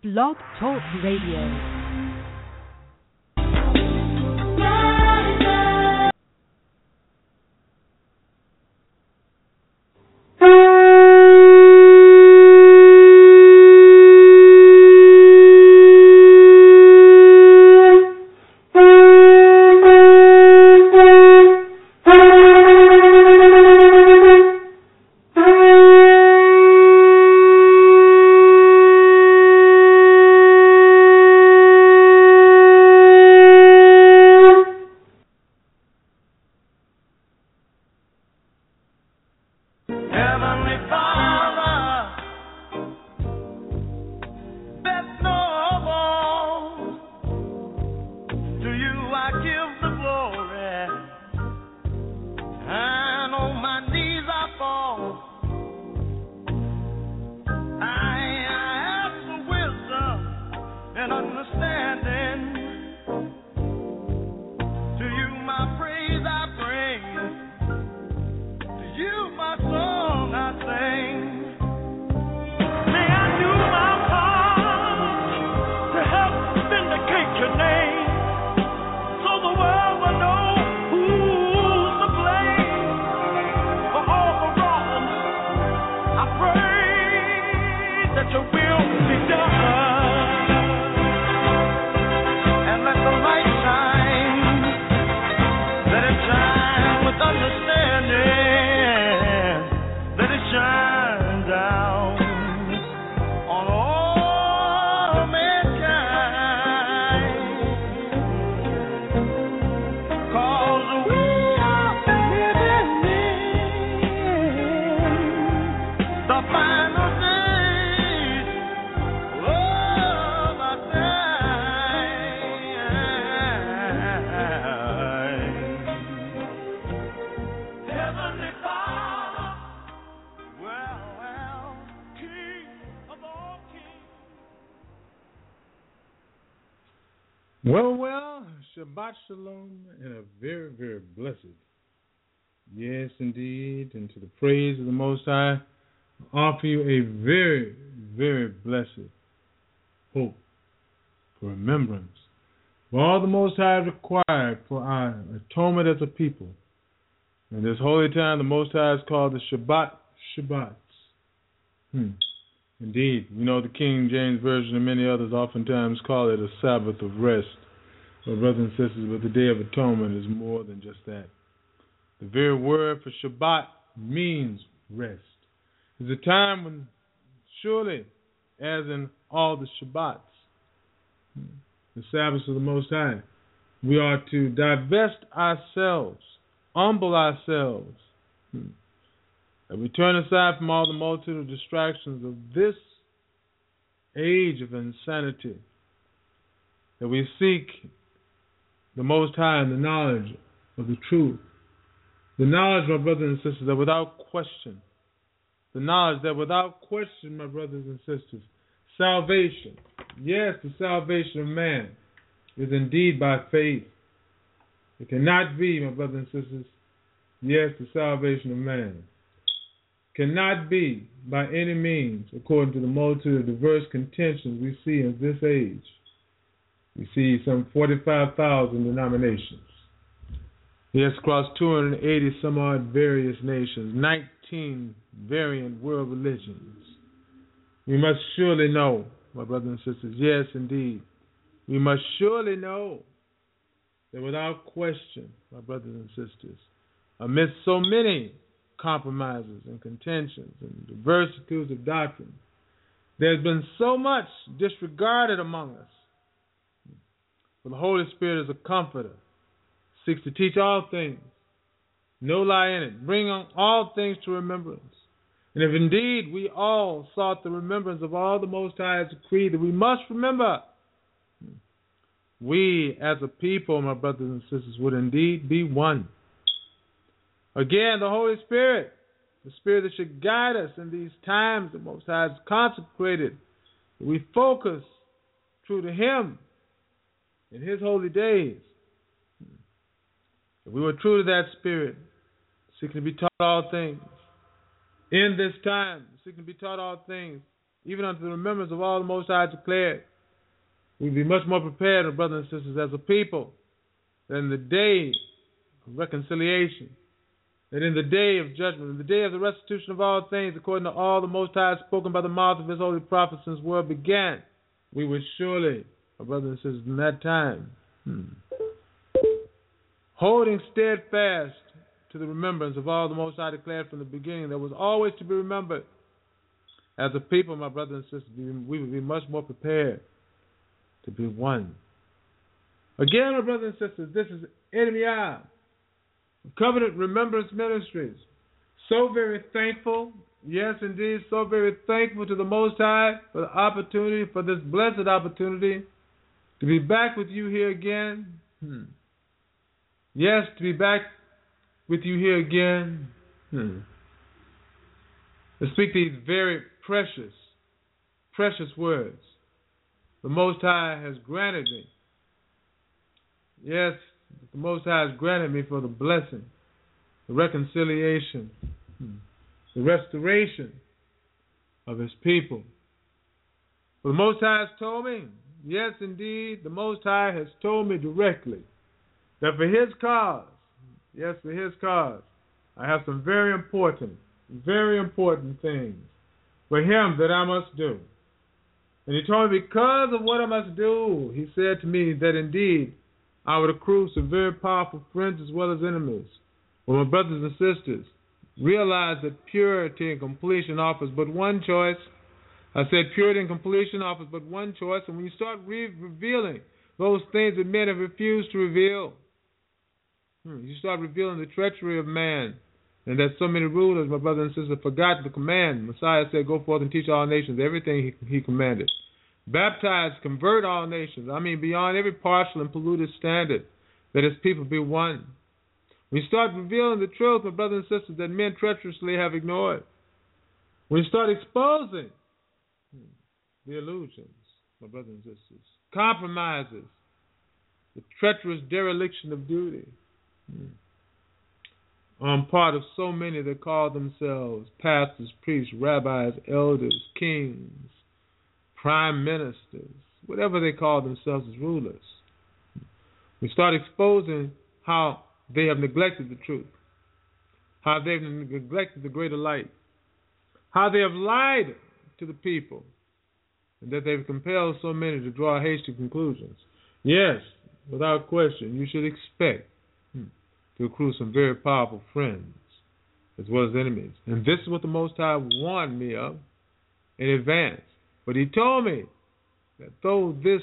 Blog Talk Radio. Shabbat Shalom and a very, very blessed. Yes, indeed. And to the praise of the Most High, I offer you a very, very blessed hope for remembrance. For all the Most High required for our atonement as a people. And this holy time, the Most High is called the Shabbats. Indeed, we know the King James Version and many others oftentimes call it a Sabbath of rest. Well, brothers and sisters, but the Day of Atonement is more than just that. The very word for Shabbat means rest. It's a time when, surely, as in all the Shabbats, the Sabbaths of the Most High, we are to divest ourselves, humble ourselves, and we turn aside from all the multitude of distractions of this age of insanity, that we seek the Most High and the knowledge of the truth. The knowledge, my brothers and sisters, that without question, my brothers and sisters, salvation, yes, the salvation of man is indeed by faith. It cannot be, my brothers and sisters, yes, the salvation of man cannot be by any means, according to the multitude of diverse contentions we see in this age. We see some 45,000 denominations. Yes, across 280 some odd various nations, 19 variant world religions. We must surely know, my brothers and sisters, yes, indeed, we must surely know that without question, my brothers and sisters, amidst so many compromises and contentions and diversities of doctrine, there's been so much disregarded among us. For the Holy Spirit is a comforter, seeks to teach all things, no lie in it, bring on all things to remembrance. And if indeed we all sought the remembrance of all the Most High as a creed, that we must remember, we as a people, my brothers and sisters, would indeed be one. Again, the Holy Spirit, the Spirit that should guide us in these times the Most High has consecrated, that we focus true to Him in His holy days. If we were true to that Spirit, seeking to be taught all things in this time, seeking to be taught all things even unto the remembrance of all the Most High declared, we'd be much more prepared, my brothers and sisters, as a people, than the day of reconciliation, that in the day of judgment, in the day of the restitution of all things, according to all the Most High spoken by the mouth of his holy prophets since the world began, we would surely, my brothers and sisters, in that time, holding steadfast to the remembrance of all the Most High declared from the beginning, that was always to be remembered. As a people, my brothers and sisters, we would be much more prepared to be one. Again, my brothers and sisters, this is NMI, Covenant Remembrance Ministries. So very thankful, yes indeed, so very thankful to the Most High for the opportunity, for this blessed opportunity to be back with you here again. Yes, to be back with you here again. To speak these very precious, precious words the Most High has granted me. Yes, the Most High has granted me for the blessing, the reconciliation, the restoration of his people. For the Most High has told me, yes indeed, the Most High has told me directly that for his cause, yes, for his cause, I have some very important things for him that I must do. And he told me because of what I must do, he said to me that indeed I would accrue some very powerful friends as well as enemies. Well, my brothers and sisters, realize that purity and completion offers but one choice. I said purity and completion offers but one choice. And when you start revealing those things that men have refused to reveal, you start revealing the treachery of man, and that so many rulers, my brothers and sisters, forgot the command. Messiah said, go forth and teach all nations everything he commanded. Baptize, convert all nations. I mean, beyond every partial and polluted standard, that his people be one. When you start revealing the truth, my brothers and sisters, that men treacherously have ignored. When you start exposing the illusions, my brothers and sisters, compromises, the treacherous dereliction of duty, on part of so many that call themselves pastors, priests, rabbis, elders, kings, prime ministers, whatever they call themselves as rulers. We start exposing how they have neglected the truth, how they've neglected the greater light, how they have lied to the people, and that they've compelled so many to draw hasty conclusions. Yes, without question, you should expect to accrue some very powerful friends as well as enemies. And this is what the Most High warned me of in advance. But he told me that though this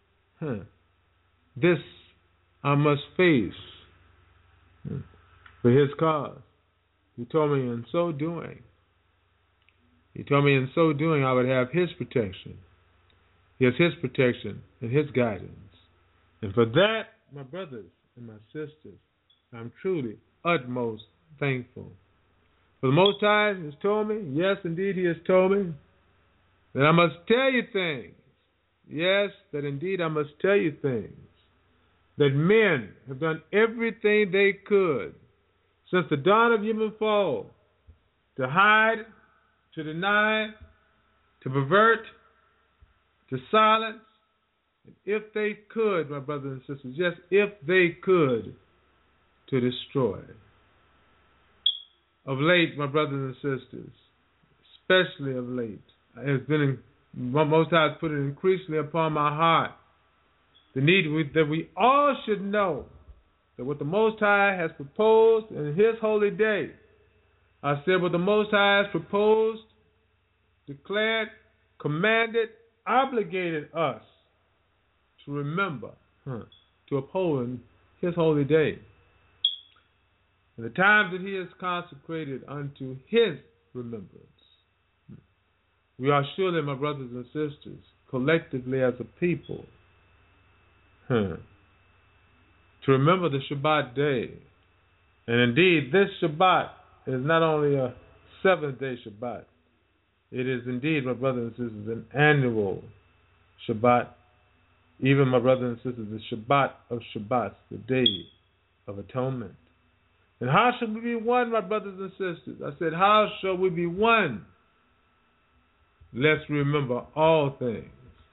I must face for his cause, he told me in so doing I would have his protection. Yes, his protection and his guidance. And for that, my brothers and my sisters, I'm truly utmost thankful. For the Most High has told me, yes, indeed, he has told me, that I must tell you things. Yes, that indeed I must tell you things. That men have done everything they could since the dawn of human fall to hide, to deny, to pervert, to silence, and if they could, my brothers and sisters, yes, if they could, to destroy. Of late, my brothers and sisters, especially of late, it has been, Most High has put it increasingly upon my heart, the need that we all should know that what the Most High has proposed in his holy day, I said what the Most High has proposed, declared, commanded, obligated us to remember, to uphold in his holy day. And the times that he has consecrated unto his remembrance. We are surely, my brothers and sisters, collectively as a people, to remember the Shabbat day. And indeed, this Shabbat is not only a seventh-day Shabbat. It is indeed, my brothers and sisters, an annual Shabbat. Even, my brothers and sisters, the Shabbat of Shabbats, the Day of Atonement. And how shall we be one, my brothers and sisters? I said, how shall we be one? let's remember all things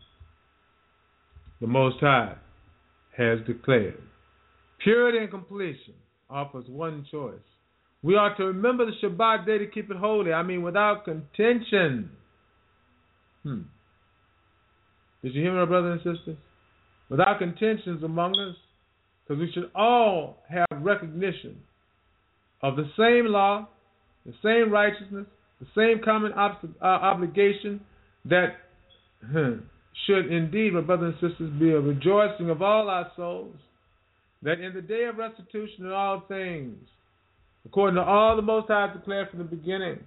the Most High has declared. Purity and completion offers one choice. We are to remember the Shabbat day to keep it holy. I mean, without contention. Did you hear me, my brothers and sisters? Without contentions among us, because we should all have recognition of the same law, the same righteousness, the same common obligation that should indeed, my brothers and sisters, be a rejoicing of all our souls, that in the day of restitution in all things, according to all the Most High declared from the beginning,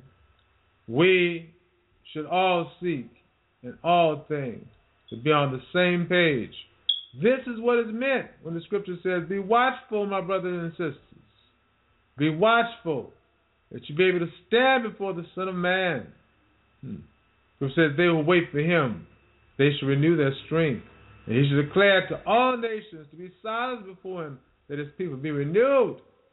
we should all seek in all things to be on the same page. This is what is meant when the Scripture says, be watchful, my brothers and sisters. Be watchful, that you be able to stand before the Son of Man. Who says they will wait for him. They shall renew their strength. And he shall declare to all nations to be silent before him, that his people be renewed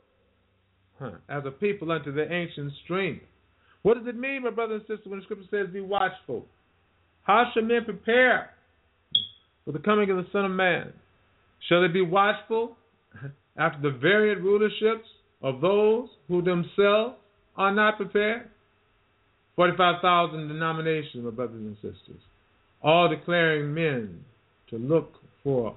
as a people unto their ancient strength. What does it mean, my brothers and sisters, when the Scripture says be watchful? How shall men prepare for the coming of the Son of Man? Shall they be watchful after the varied rulerships of those who themselves are not prepared? 45,000 denominations, my brothers and sisters, all declaring men to look for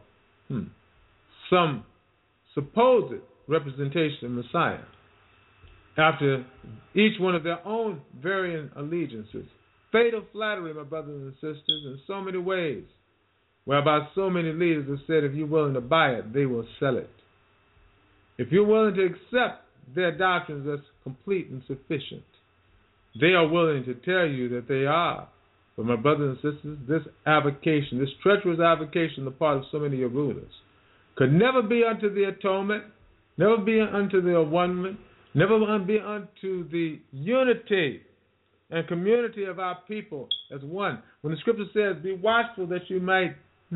some supposed representation of Messiah after each one of their own varying allegiances. Fatal flattery, my brothers and sisters, in so many ways, whereby so many leaders have said if you're willing to buy it, they will sell it. If you're willing to accept their doctrines as complete and sufficient, they are willing to tell you that they are. But my brothers and sisters, this avocation, this treacherous avocation on the part of so many of your rulers, could never be unto the atonement, never be unto the one, never be unto the unity and community of our people as one. When the Scripture says, be watchful that you might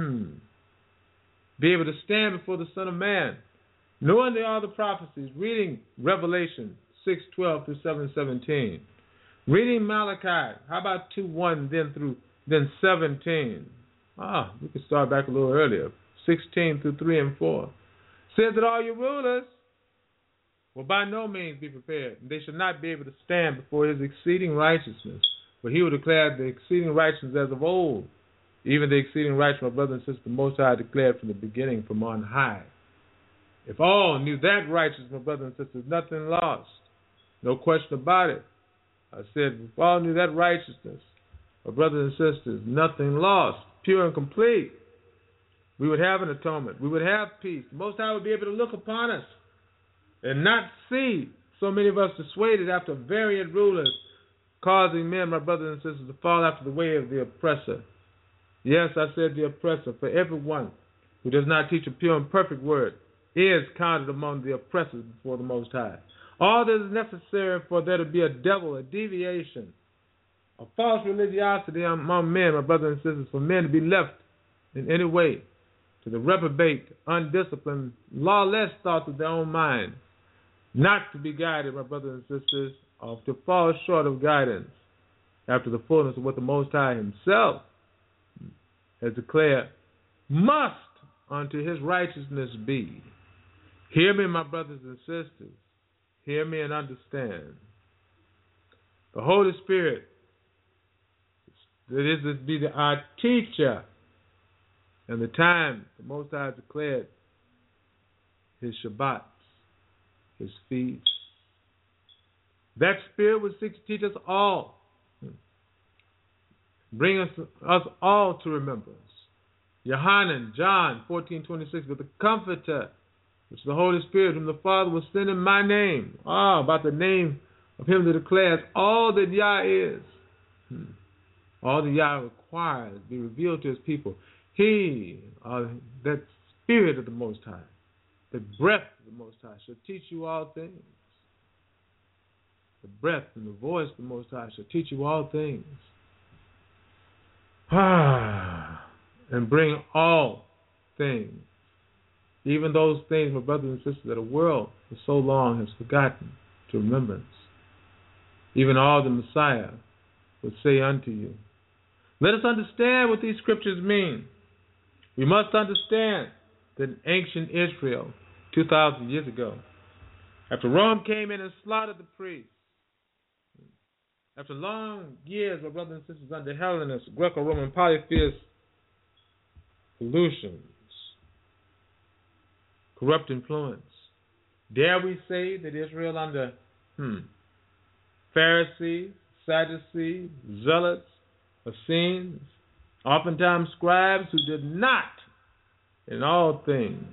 be able to stand before the Son of Man, knowing all the prophecies, reading Revelation 6:12 through 7:17, reading Malachi, how about 2:1 then 17? We could start back a little earlier, 16 through 3 and 4. Says that all your rulers will by no means be prepared, and they shall not be able to stand before his exceeding righteousness. For he will declare the exceeding righteousness as of old, even the exceeding righteousness, my brother and sister, the Most High declared from the beginning, from on high. If all knew that righteousness, my brother and sisters, nothing lost. No question about it. I said, if all knew that righteousness, my brothers and sisters, nothing lost, pure and complete, we would have an atonement. We would have peace. The Most High would be able to look upon us and not see so many of us dissuaded after varied rulers, causing men, my brothers and sisters, to fall after the way of the oppressor. Yes, I said the oppressor, for everyone who does not teach a pure and perfect word is counted among the oppressors before the Most High. All that is necessary for there to be a devil, a deviation, a false religiosity among men, my brothers and sisters, for men to be left in any way to the reprobate, undisciplined, lawless thoughts of their own mind, not to be guided, my brothers and sisters, or to fall short of guidance after the fullness of what the Most High himself has declared must unto his righteousness be. Hear me, my brothers and sisters. Hear me and understand. The Holy Spirit, that is to be our teacher, and the time the Most High declared his Shabbats, his feasts. That Spirit would seek to teach us all, bring us all to remembrance. Yohanan, John 14:26, but the Comforter, which the Holy Spirit, whom the Father will send in my name. About the name of him that declares all that Yah is. All that Yah requires be revealed to his people. He, that Spirit of the Most High, the breath of the Most High, shall teach you all things. The breath and the voice of the Most High shall teach you all things. And bring all things, even those things, my brothers and sisters, that the world for so long has forgotten, to remembrance. Even all the Messiah would say unto you, Let us understand what these scriptures mean. We must understand that in ancient Israel, 2,000 years ago, after Rome came in and slaughtered the priests, after long years of brothers and sisters under Hellenists, Greco-Roman polytheist pollutions, corrupt influence, dare we say that Israel under Pharisees, Sadducees, Zealots, Essenes, oftentimes scribes who did not in all things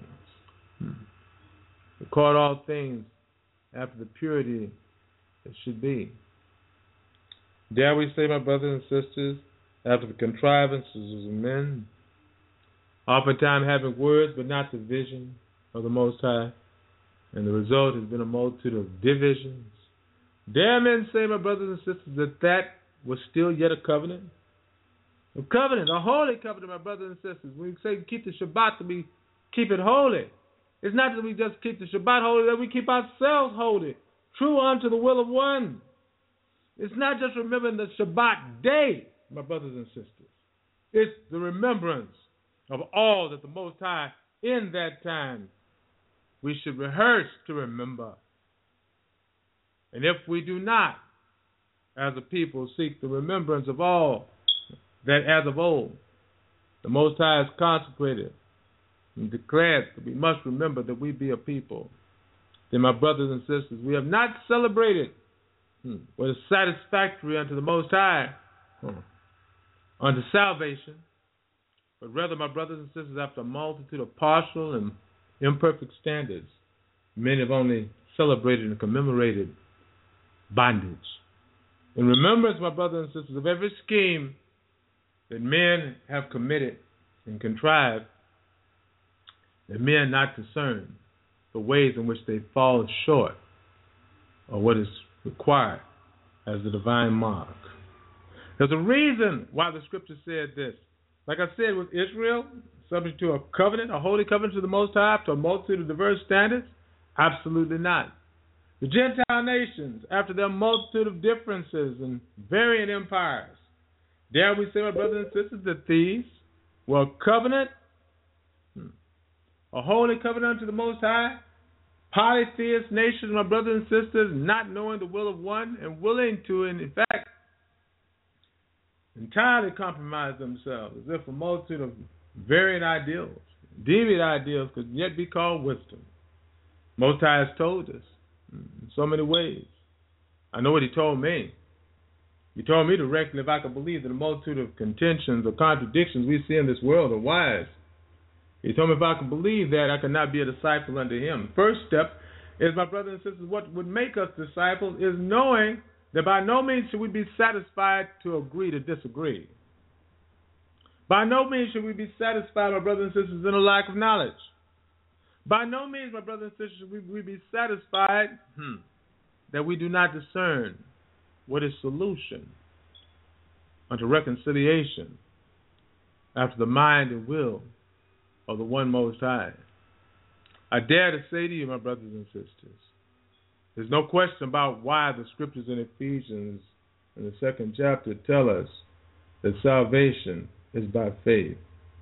record all things after the purity it should be. Dare we say, my brothers and sisters, after the contrivances of men, oftentimes having words but not the vision of the Most High, and the result has been a multitude of divisions. Dare men say, my brothers and sisters, that that was still yet a covenant? A covenant, a holy covenant, my brothers and sisters. When we say keep the Shabbat, that we keep it holy. It's not that we just keep the Shabbat holy, that we keep ourselves holy, true unto the will of one. It's not just remembering the Shabbat day, my brothers and sisters. It's the remembrance of all that the Most High in that time we should rehearse to remember. And if we do not, as a people, seek the remembrance of all that as of old the Most High has consecrated and declared that we must remember that we be a people, then, my brothers and sisters, we have not celebrated what is satisfactory unto the Most High, unto salvation, but rather, my brothers and sisters, after a multitude of partial and imperfect standards, men have only celebrated and commemorated bondage. In remembrance, my brothers and sisters, of every scheme that men have committed and contrived, that men not discern the ways in which they fall short of what is required as the divine mark. There's a reason why the scripture said this. Like I said, with Israel, subject to a covenant, a holy covenant to the Most High, to a multitude of diverse standards? Absolutely not. The Gentile nations, after their multitude of differences and varying empires, dare we say, my brothers and sisters, that these were a covenant, a holy covenant unto the Most High, polytheist nations, my brothers and sisters, not knowing the will of one and willing to, in fact, entirely compromise themselves, as if a multitude of varying ideals, deviant ideals, could yet be called wisdom. Most High has told us in so many ways. I know what He told me. He told me directly if I could believe that a multitude of contentions or contradictions we see in this world are wise. He told me if I could believe that, I could not be a disciple unto Him. First step is, my brothers and sisters, what would make us disciples is knowing that by no means should we be satisfied to agree to disagree. By no means should we be satisfied, my brothers and sisters, in a lack of knowledge. By no means, my brothers and sisters, should we be satisfied that we do not discern what is solution unto reconciliation after the mind and will of the one Most High. I dare to say to you, my brothers and sisters, there's no question about why the scriptures in Ephesians in the 2nd chapter tell us that salvation is by faith.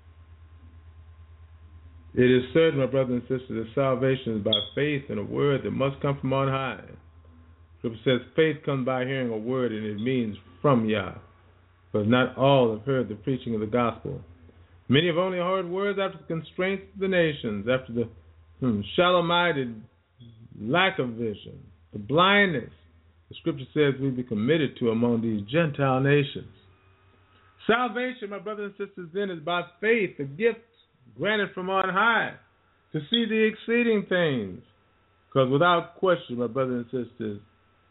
It is certain, my brothers and sisters, that salvation is by faith in a word that must come from on high. Scripture says faith comes by hearing a word, and it means from Yah. But not all have heard the preaching of the gospel. Many have only heard words after the constraints of the nations, after the shallow-minded lack of vision, the blindness the scripture says we be committed to among these Gentile nations. Salvation, my brothers and sisters, then is by faith, a gift granted from on high, to see the exceeding things. Because without question, my brothers and sisters,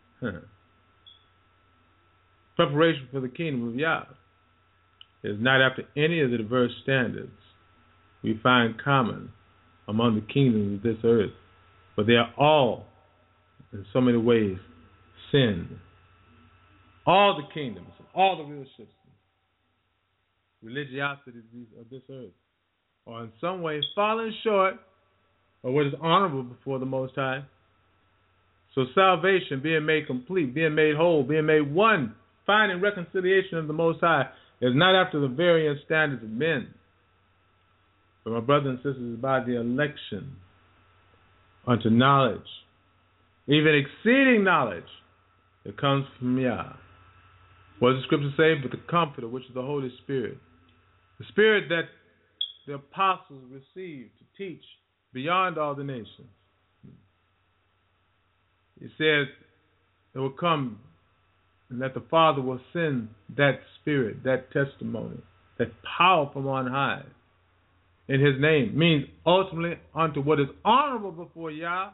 preparation for the kingdom of Yah is not after any of the diverse standards we find common among the kingdoms of this earth, but they are all, in so many ways, sin. All the kingdoms, all the real systems, religiosities of this earth, are in some way falling short of what is honorable before the Most High. So salvation, being made complete, being made whole, being made one, finding reconciliation of the Most High, It's not after the various standards of men, but my brothers and sisters, by the election unto knowledge, even exceeding knowledge, that comes from Yah. What does the scripture say? But the Comforter, which is the Holy Spirit, the Spirit that the apostles received to teach beyond all the nations. He says it will come and that the Father will send that Spirit, that testimony, that power from on high in His name. Means ultimately unto what is honorable before Yah.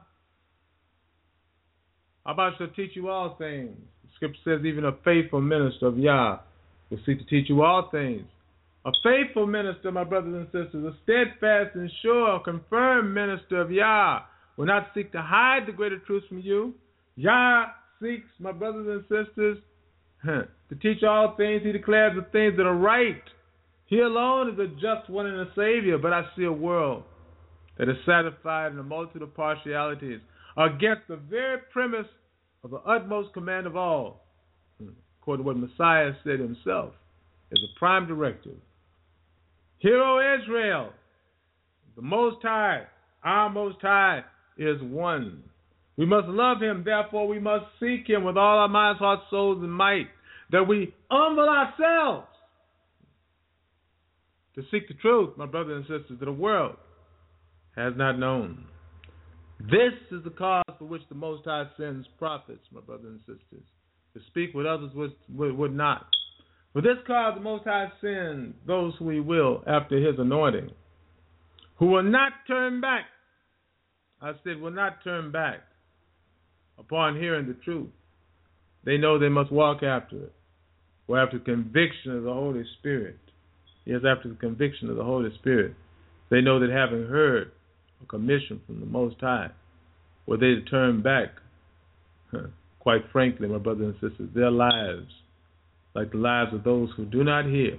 How about shall teach you all things? The scripture says even a faithful minister of Yah will seek to teach you all things. A faithful minister, my brothers and sisters, a steadfast and sure, confirmed minister of Yah will not seek to hide the greater truths from you. Yah seeks, my brothers and sisters, to teach all things. He declares the things that are right. He alone is a just one and a Savior, but I see a world that is satisfied in a multitude of partialities against the very premise of the utmost command of all, according to what Messiah said himself as a prime directive. Hear, O Israel, the Most High, our Most High, is one. We must love Him, therefore we must seek Him with all our minds, hearts, souls, and might, that we humble ourselves to seek the truth, my brothers and sisters, that the world has not known. This is the cause for which the Most High sends prophets, my brothers and sisters, to speak what others would not. For this cause the Most High sends those who He will after His anointing, who will not turn back. I said will not turn back upon hearing the truth. They know they must walk after it, or after conviction of the Holy Spirit. Yes, after the conviction of the Holy Spirit. They know that having heard a commission from the Most High, were they to turn back, quite frankly, my brothers and sisters, their lives, like the lives of those who do not hear,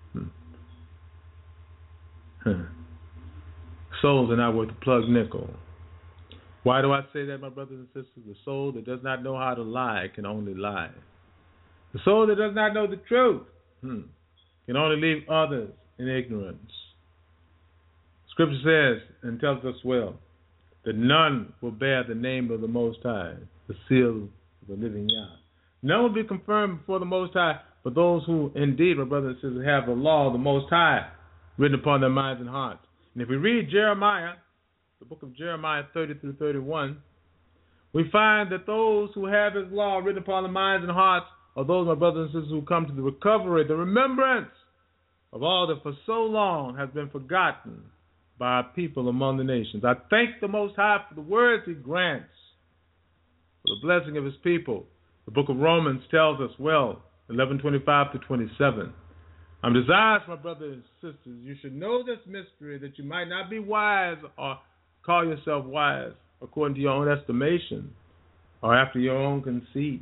souls are not worth a plug nickel. Why do I say that, my brothers and sisters? The soul that does not know how to lie can only lie. The soul that does not know the truth can only leave others in ignorance. Scripture says and tells us well that none will bear the name of the Most High, the seal of the living Yah. None will be confirmed before the Most High, but those who indeed, my brothers and sisters, have the law of the Most High written upon their minds and hearts. And if we read Jeremiah, the book of Jeremiah 30 through 31, we find that those who have His law written upon their minds and hearts are those, my brothers and sisters, who come to the recovery, the remembrance of all that for so long has been forgotten by our people among the nations. I thank the Most High for the words He grants, for the blessing of His people. The book of Romans tells us well, 11:25 to 27. I'm desirous, my brothers and sisters, you should know this mystery, that you might not be wise or call yourself wise according to your own estimation or after your own conceits.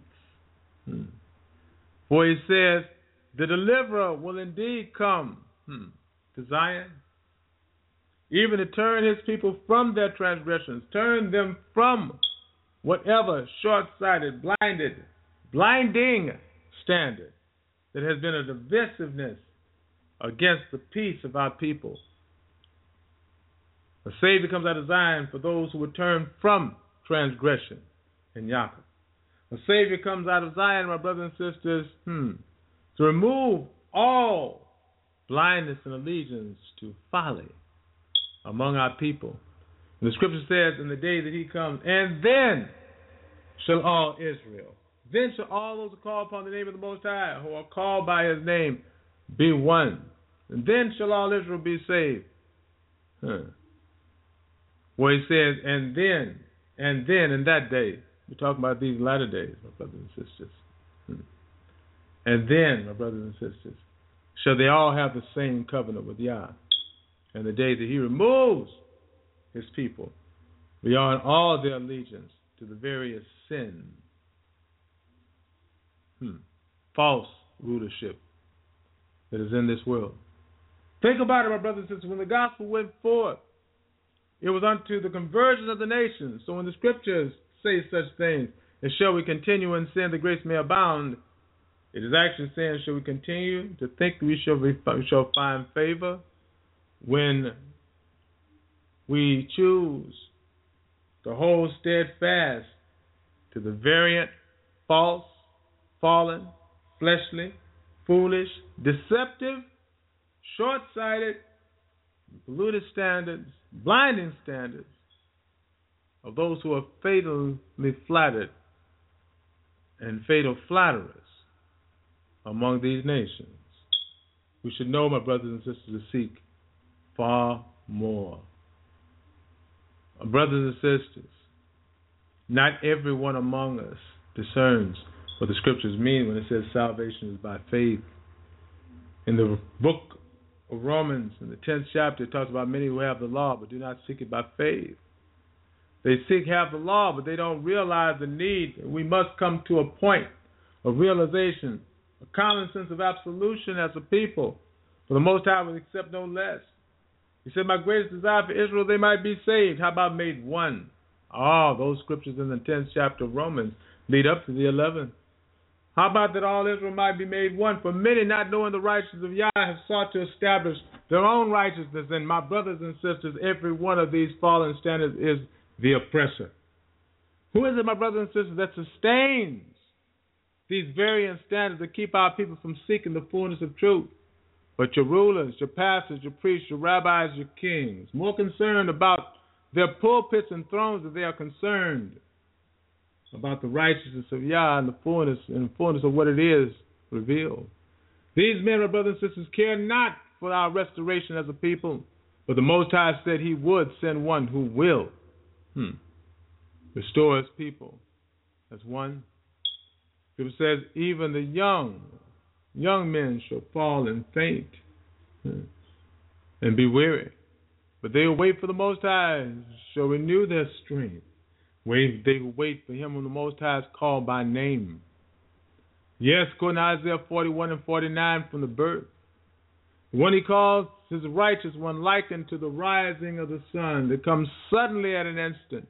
For He says, the deliverer will indeed come to Zion, even to turn His people from their transgressions, turn them from whatever short-sighted, blinding standard that has been a divisiveness against the peace of our people. A Savior comes out of Zion for those who would turn from transgression in Yaakov. A Savior comes out of Zion, my brothers and sisters, to remove all blindness and allegiance to folly among our people. And the scripture says, in the day that He comes, and then shall all Israel, then shall all those who call upon the name of the Most High, who are called by His name, be one. And then shall all Israel be saved. Where He says, and then in that day, we're talking about these latter days, my brothers and sisters. And then, my brothers and sisters, shall they all have the same covenant with Yah. And the day that He removes His people beyond all their allegiance to the various sin, false rulership that is in this world. Think about it, my brothers and sisters. When the gospel went forth, it was unto the conversion of the nations. So when the scriptures say such things, and shall we continue in sin, the grace may abound, It is actually saying, shall we continue to think we shall find favor when we choose to hold steadfast to the variant, false, fallen, fleshly, foolish, deceptive, short-sighted, polluted standards, blinding standards of those who are fatally flattered and fatal flatterers among these nations. We should know, my brothers and sisters, to seek far more. My brothers and sisters, not everyone among us discerns what the scriptures mean when it says salvation is by faith. In the book of Romans, in the 10th chapter, it talks about many who have the law but do not seek it by faith. They have the law, but they don't realize the need. We must come to a point of realization, a common sense of absolution as a people. For the Most High will accept no less. He said, my greatest desire for Israel, they might be saved. How about made one? Those scriptures in the 10th chapter of Romans lead up to the 11th. How about that all Israel might be made one? For many, not knowing the righteousness of Yah, have sought to establish their own righteousness. And my brothers and sisters, every one of these fallen standards is the oppressor. Who is it, my brothers and sisters, that sustains these variant standards that keep our people from seeking the fullness of truth? But your rulers, your pastors, your priests, your rabbis, your kings, more concerned about their pulpits and thrones than they are concerned about the righteousness of Yah and the fullness of what it is revealed. These men, my brothers and sisters, care not for our restoration as a people, but the Most High said He would send one who will restore His people as one. It says, even the young men shall fall and faint and be weary, but they who wait for the Most High shall renew their strength. They who wait for Him whom the Most High is called by name. Yes, according to Isaiah 41 and 49 from the birth. The one He calls His righteous one, likened to the rising of the sun that comes suddenly at an instant.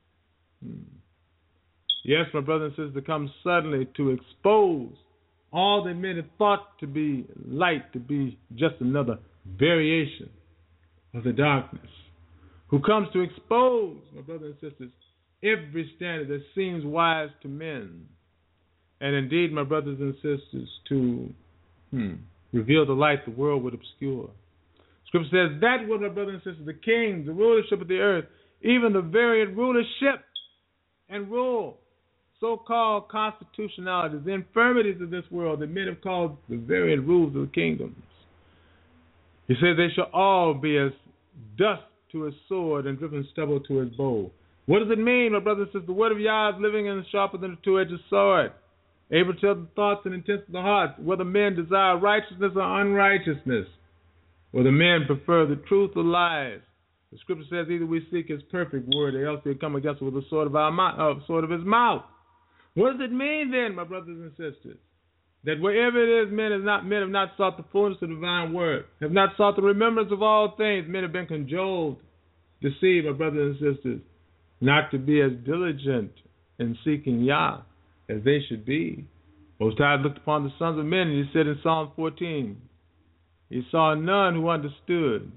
Yes, my brothers and sisters, to come suddenly to expose all that men had thought to be light, to be just another variation of the darkness. Who comes to expose, my brothers and sisters, every standard that seems wise to men. And indeed, my brothers and sisters, to reveal the light the world would obscure. Scripture says that was, my brothers and sisters, the kings, the rulership of the earth, even the variant rulership and rule, so-called constitutionalities, the infirmities of this world that men have called the variant rules of the kingdoms. He says they shall all be as dust to his sword and driven stubble to his bow. What does it mean, my brothers and sisters? The word of Yah is living and sharper than a two-edged sword, able to tell the thoughts and intents of the heart, whether men desire righteousness or unrighteousness, whether men prefer the truth or lies. The scripture says either we seek His perfect word or else He'll come against us with the sword of His mouth. What does it mean then, my brothers and sisters? That wherever it is, men have not sought the fullness of the divine word, have not sought the remembrance of all things. Men have been cajoled, deceived, my brothers and sisters, not to be as diligent in seeking Yah as they should be. Most High looked upon the sons of men, and He said in Psalm 14, He saw none who understood.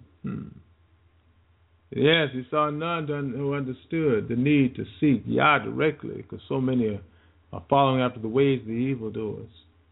Yes, He saw none who understood the need to seek Yah directly, because so many are following after the ways of the evildoers.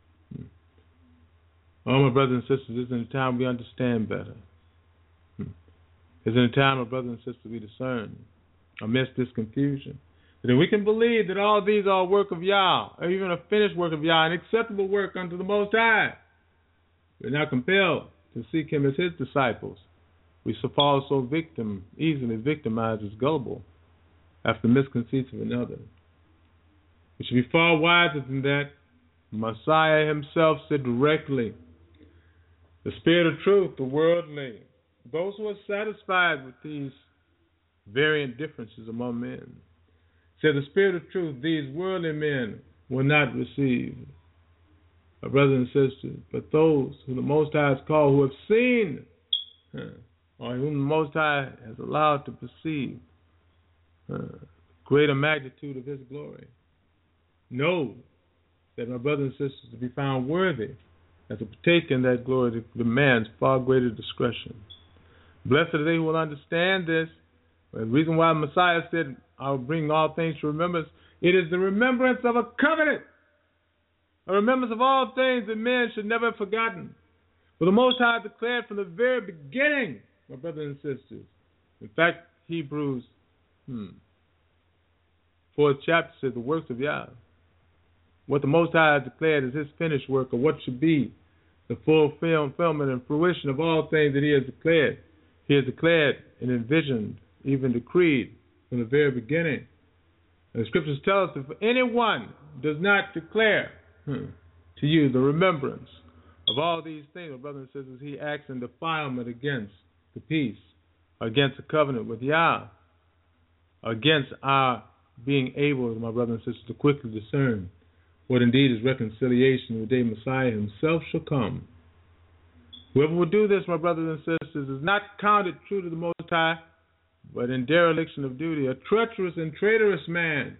Oh, my brothers and sisters, this is a time we understand better. This is a time, my brothers and sisters, we discern amidst this confusion. That we can believe that all these are a work of Yah, or even a finished work of Yah, an acceptable work unto the Most High. We're not compelled to seek Him as His disciples. We fall so easily victimized as gullible after misconceits of another. We should be far wiser than that. Messiah Himself said directly, the spirit of truth, the worldly, those who are satisfied with these variant differences among men, said the spirit of truth, these worldly men will not receive. My brothers and sisters, but those whom the Most High has called, who have seen, or whom the Most High has allowed to perceive greater magnitude of His glory, know that my brothers and sisters to be found worthy and to partake in that glory demands far greater discretion. Blessed are they who will understand this. The reason why Messiah said, I will bring all things to remembrance, it is the remembrance of a covenant, a remembrance of all things that men should never have forgotten. For the Most High declared from the very beginning, my brothers and sisters. In fact, Hebrews 4th chapter says the works of Yah. What the Most High has declared is his finished work, of what should be the fulfillment and fruition of all things that he has declared. He has declared and envisioned, even decreed from the very beginning. And the scriptures tell us that if anyone does not declare to you the remembrance of all these things, my brothers and sisters, he acts in defilement against the peace, against the covenant with Yah, against our being able, my brothers and sisters, to quickly discern what indeed is reconciliation the day Messiah himself shall come. Whoever will do this, my brothers and sisters, is not counted true to the Most High, but in dereliction of duty, a treacherous and traitorous man,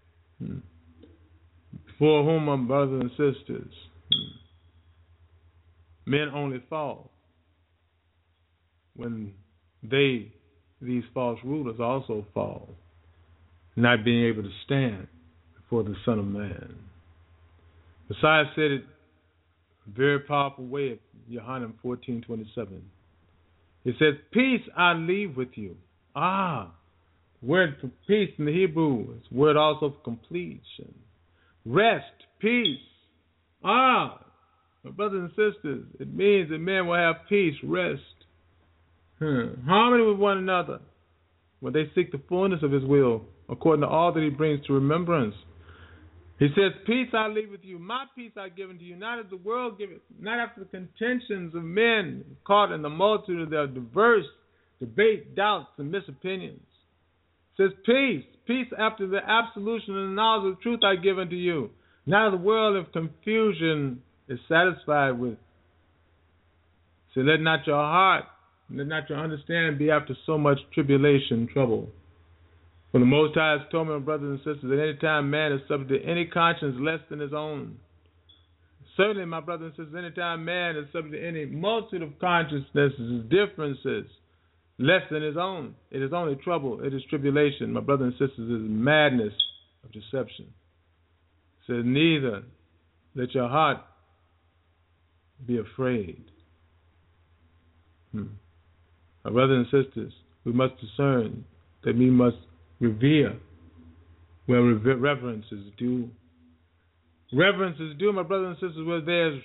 before whom, my brothers and sisters, men only fall when these false rulers also fall, not being able to stand before the Son of Man. Messiah said it a very powerful way of Yohanan 14:27. He says, peace I leave with you. Word for peace in the Hebrew is word also for completion. Rest, peace. My brothers and sisters, it means that men will have peace, rest, harmony with one another when they seek the fullness of his will, according to all that he brings to remembrance. He says, peace I leave with you, my peace I give unto you, not as the world giveth, not after the contentions of men caught in the multitude of their diverse debate, doubts, and misopinions. It says, peace after the absolution and the knowledge of truth I give unto you, not as the world of confusion is satisfied with. So let not your heart, let not your understanding be after so much tribulation and trouble. For the Most High has told me, my brothers and sisters, that any time man is subject to any conscience less than his own. Certainly, my brothers and sisters, any time man is subject to any multitude of consciousnesses, differences, less than his own, it is only trouble, it is tribulation. My brothers and sisters, it is madness of deception. It says, neither let your heart be afraid. My brothers and sisters, we must discern that we must revere where reverence is due. Reverence is due, my brothers and sisters, where there's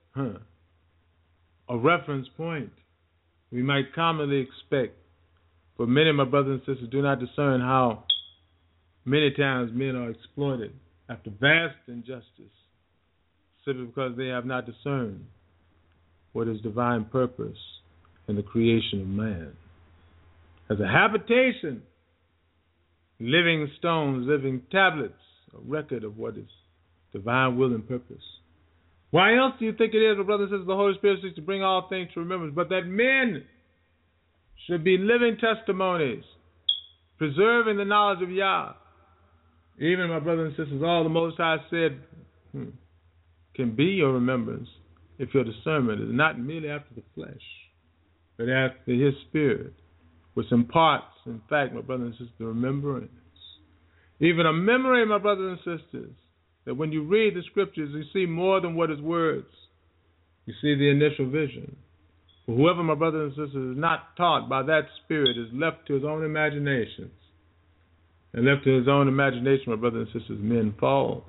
a reference point we might commonly expect. But many of my brothers and sisters do not discern how many times men are exploited after vast injustice, simply because they have not discerned what is divine purpose in the creation of man. As a habitation, living stones, living tablets, a record of what is divine will and purpose. Why else do you think it is, my brothers and sisters, the Holy Spirit seeks to bring all things to remembrance, but that men should be living testimonies, preserving the knowledge of Yah. Even, my brothers and sisters, all the Most High said can be your remembrance if your discernment is not merely after the flesh, but after his spirit, which imparts, in fact, my brothers and sisters, the remembrance. Even a memory, my brothers and sisters, that when you read the scriptures, you see more than what is words. You see the initial vision. For whoever, my brothers and sisters, is not taught by that spirit is left to his own imaginations. And left to his own imagination, my brothers and sisters, men fall.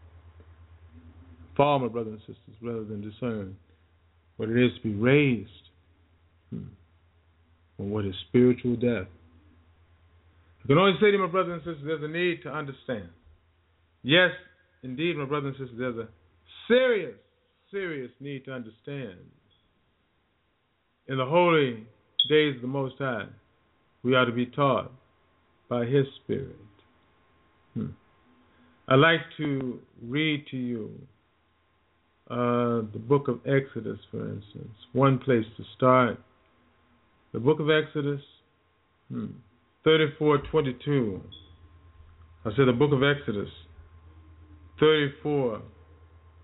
Fall, my brothers and sisters, rather than discern what it is to be raised from what is spiritual death. I can only say to you, my brothers and sisters, there's a need to understand. Yes, indeed, my brothers and sisters, there's a serious, serious need to understand. In the holy days of the Most High, we are to be taught by his Spirit. I'd like to read to you the book of Exodus, for instance. One place to start. The book of Exodus, 34:22. I said the book of Exodus, 34,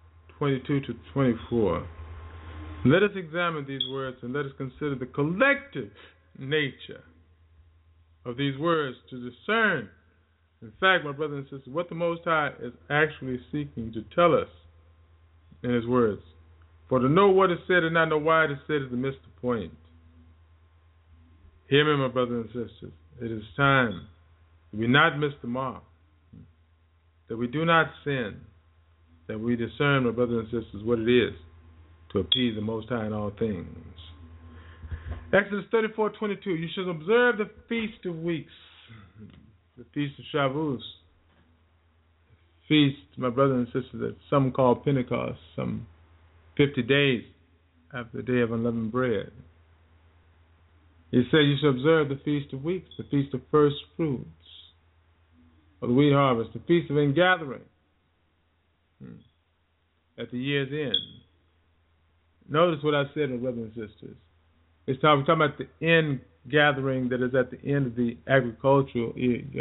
22 to 24. Let us examine these words and let us consider the collective nature of these words to discern, in fact, my brothers and sisters, what the Most High is actually seeking to tell us in His words. For to know what is said and not know why it is said is to miss the point. Hear me, my brothers and sisters. It is time that we not miss the mark, that we do not sin, that we discern, my brothers and sisters, what it is to appease the Most High in all things. Exodus 34:22. You shall observe the Feast of Weeks, the Feast of Shavuos. Feast, my brothers and sisters, that some call Pentecost, some 50 days after the Day of Unleavened Bread. He said you shall observe the Feast of Weeks, the Feast of First Fruits, of the wheat harvest, the Feast of Ingathering, at the year's end. Notice what I said, my brothers and sisters. We're talking about the end gathering that is at the end of the agricultural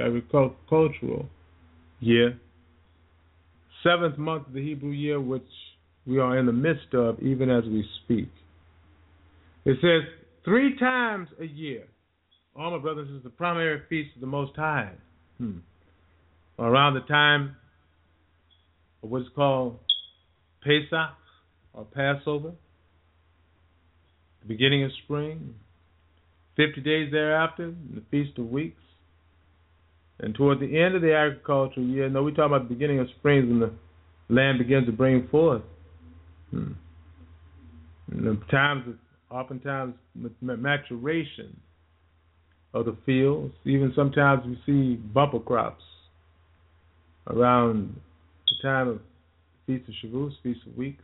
year, 7th month of the Hebrew year, which we are in the midst of even as we speak. It says 3 times a year, all my brothers and sisters, the primary feast of the Most High, around the time of what's called Pesach or Passover, the beginning of spring, 50 days thereafter, the Feast of Weeks, and toward the end of the agricultural year. No, we're talking about the beginning of spring when the land begins to bring forth. And the oftentimes maturation of the fields. Even sometimes we see bumper crops around the time of the Feast of Shavuos, Feast of Weeks.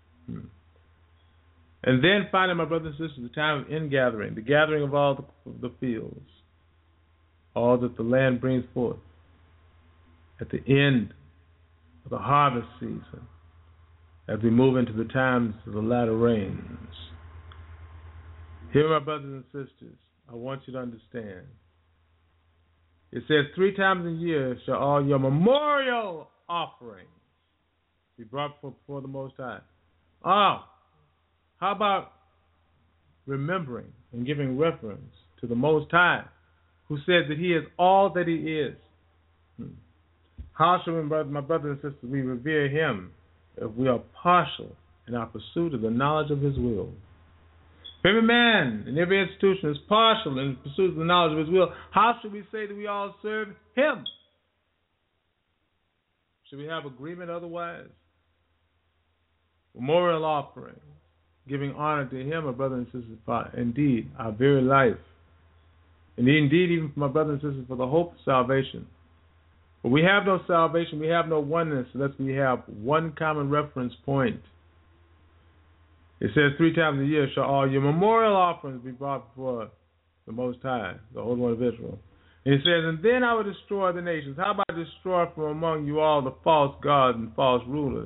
And then finally, my brothers and sisters, the time of ingathering, the gathering of all the fields, all that the land brings forth at the end of the harvest season, as we move into the times of the latter rains. Here, my brothers and sisters, I want you to understand. It says 3 times a year shall all your memorial offerings be brought before the Most High. How about remembering and giving reference to the Most High, who says that He is all that He is? How shall we, my brothers and sisters, we revere Him if we are partial in our pursuit of the knowledge of His will? If every man and every institution is partial in pursuit of the knowledge of His will, how should we say that we all serve Him? Should we have agreement otherwise? Memorial offering, giving honor to Him, my brothers and sisters, for indeed our very life. And indeed, even for my brothers and sisters, for the hope of salvation. But we have no salvation, we have no oneness, unless we have one common reference point. It says 3 times a year shall all your memorial offerings be brought before the Most High, the Holy One of Israel. And it says, and then I will destroy the nations. How about destroy from among you all the false gods and false rulers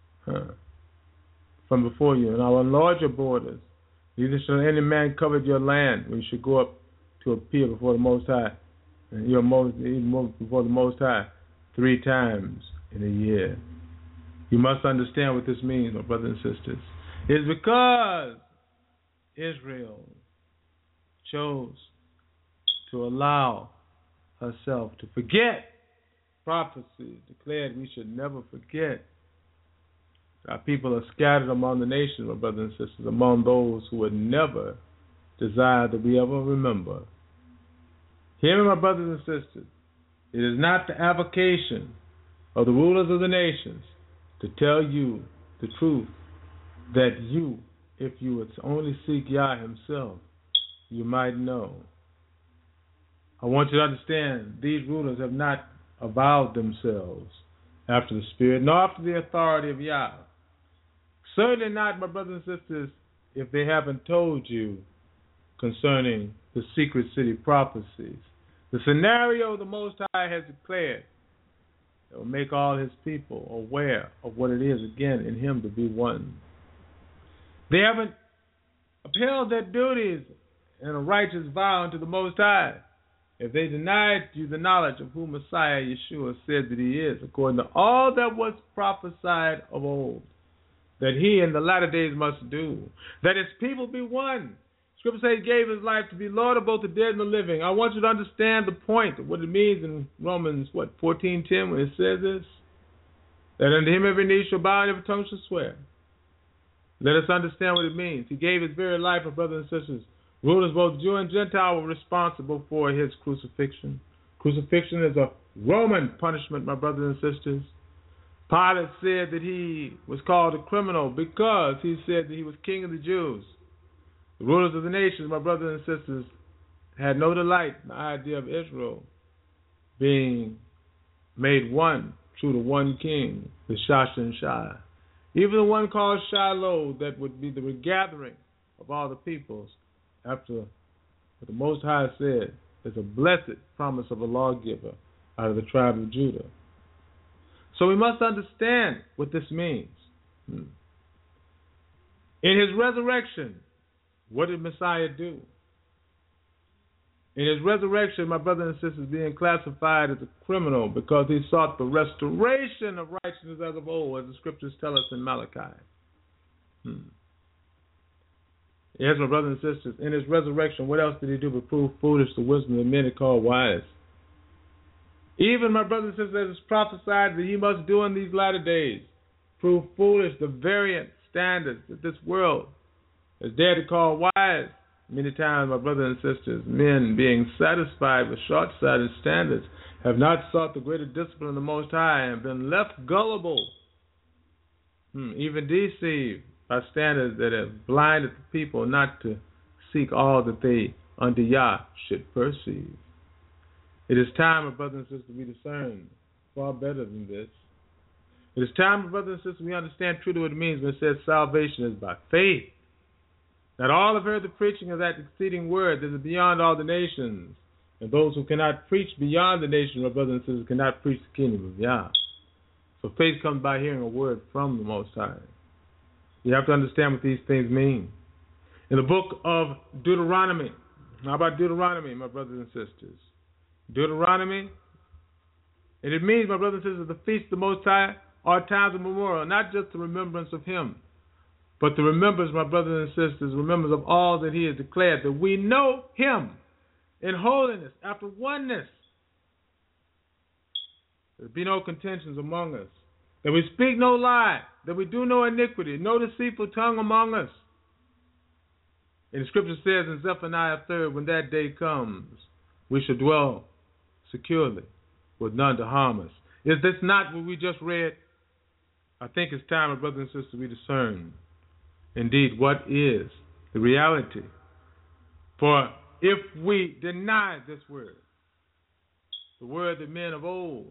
from before you? And I will enlarge your borders. Neither shall any man covet your land when you should go up to appear before the Most High. And you're before the Most High 3 times in a year. You must understand what this means, my brothers and sisters. It's because Israel chose to allow herself to forget prophecy declared we should never forget. Our people are scattered among the nations, my brothers and sisters, among those who would never desire that we ever remember. Hear me, my brothers and sisters. It is not the avocation of the rulers of the nations to tell you the truth, that you, if you would only seek Yah Himself, you might know. I want you to understand, these rulers have not avowed themselves after the Spirit, nor after the authority of Yah. Certainly not, my brothers and sisters, if they haven't told you concerning the secret city prophecies. The scenario the Most High has declared that will make all His people aware of what it is, again, in Him to be one. They haven't upheld their duties in a righteous vow unto the Most High. If they denied you the knowledge of who Messiah Yeshua said that He is, according to all that was prophesied of old. that he in the latter days must do, that his people be one. Scripture says he gave his life to be Lord of both the dead and the living. I want you to understand the point of what it means in Romans, 14:10, when it says this, that unto him every knee shall bow and every tongue shall swear. Let us understand what it means. He gave his very life, my brothers and sisters. Rulers, both Jew and Gentile, were responsible for his crucifixion. Crucifixion is a Roman punishment, my brothers and sisters. Pilate said that he was called a criminal because he said that he was king of the Jews. The rulers of the nations, my brothers and sisters, had no delight in the idea of Israel being made one through the one king, the Shashan Shah. Even the one called Shiloh, that would be the regathering of all the peoples, after what the Most High said is a blessed promise of a lawgiver out of the tribe of Judah. So we must understand what this means. In his resurrection, what did Messiah do? In his resurrection, my brothers and sisters, being classified as a criminal because he sought the restoration of righteousness as of old, as the scriptures tell us in Malachi. Yes, my brothers and sisters, in his resurrection, what else did he do but prove foolish the wisdom that men had called wise? Even, my brothers and sisters, as prophesied that he must do in these latter days, prove foolish the variant standards that this world is dared to call wise. Many times, my brothers and sisters, men being satisfied with short-sighted standards have not sought the greater discipline of the Most High and been left gullible, even deceived by standards that have blinded the people not to seek all that they under Yah should perceive. It is time, my brothers and sisters, we discern far better than this. It is time, my brothers and sisters, we understand truly what it means when it says salvation is by faith. That all have heard the preaching of that exceeding word that is beyond all the nations. And those who cannot preach beyond the nation, my brothers and sisters, cannot preach the kingdom of Yah. So faith comes by hearing a word from the Most High. You have to understand what these things mean. In the book of Deuteronomy, how about Deuteronomy, my brothers and sisters? Deuteronomy, and it means, my brothers and sisters, the feast of the Most High are times of memorial, not just the remembrance of him, but the remembrance, my brothers and sisters, remembrance of all that he has declared, that we know him in holiness, after oneness. There be no contentions among us, that we speak no lie, that we do no iniquity, no deceitful tongue among us. And the scripture says in Zephaniah 3, when that day comes, we shall dwell securely with none to harm us. Is this not what we just read? I think it's time, my brothers and sisters, we discern indeed what is the reality. For if we deny this word, the word that men of old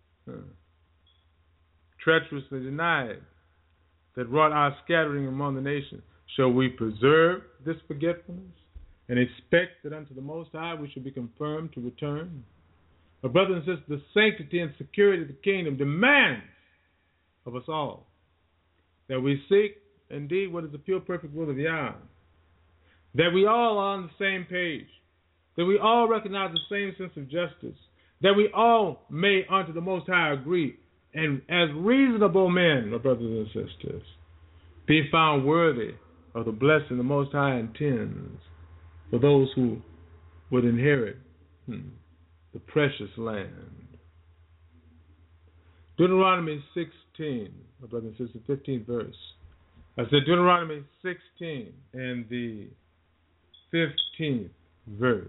treacherously denied, that wrought our scattering among the nations, shall we preserve this forgetfulness and expect that unto the Most High we shall be confirmed to return? My brothers and sisters, the sanctity and security of the kingdom demands of us all that we seek indeed what is the pure, perfect will of Yah, that we all are on the same page, that we all recognize the same sense of justice, that we all may unto the Most High agree, and as reasonable men, my brothers and sisters, be found worthy of the blessing the Most High intends for those who would inherit the precious land. Deuteronomy 16, my brothers and sisters, 15th verse. I said Deuteronomy 16 and the 15th verse.